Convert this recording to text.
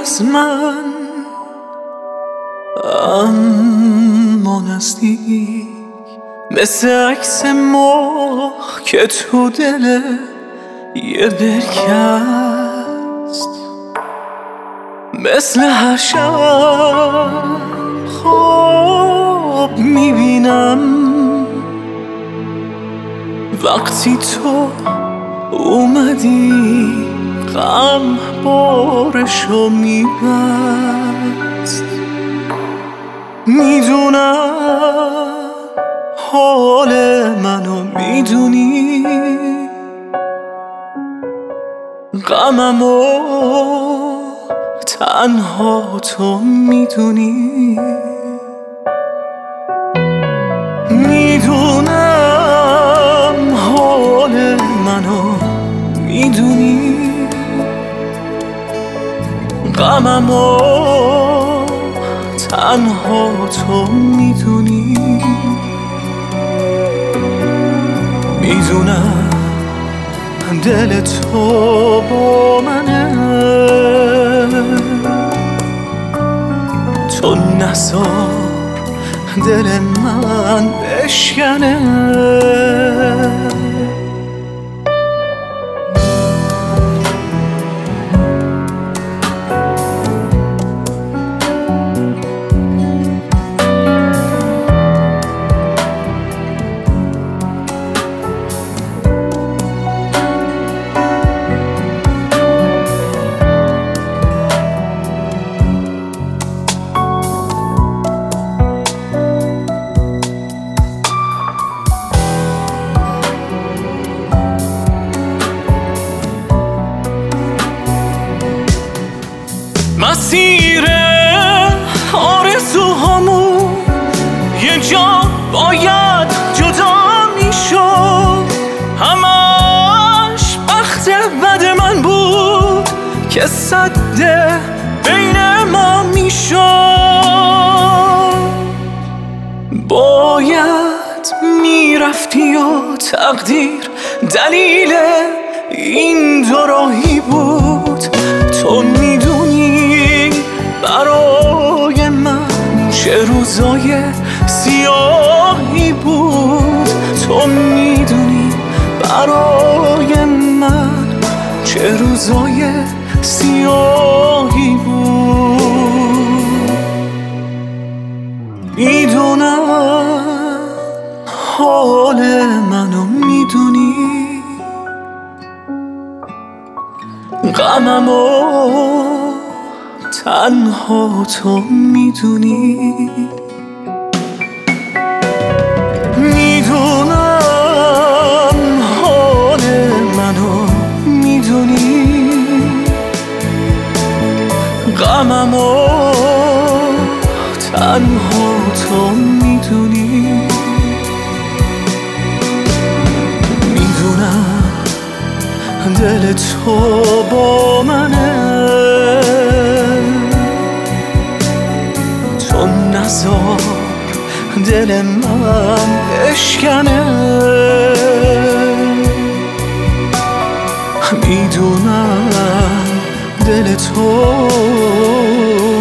از من، اما نزدیک مثل عکس ماه که تو دل یه برکه است. مثل هر شب خواب میبینم وقتی تو اومدی غم بارشو میبست. میدونم حال منو میدونی، غممو تنها تو میدونی. میدونم حال منو میدونی، غممو تنها تو میدونی. میدونم دل تو با منه، تو نذار دل من بشکنه. مسیر آرزوهامون یه جا باید جدا میشد، همش بخت بد من بود که سده بین ما میشد. باید میرفتی و تقدیر دلیل این دو راهی بود. تو میدونی برای من چه روزای سیاهی بود. تو میدونی برای من چه روزای سیاهی بود. میدونم حال منو میدونی، غممو تنها تو میدونی. میدونم حال منو میدونی، غممو تنها تو میدونی. میدونم دل تو با منه، تو نذار دل من بشکنه. میدونم دل تو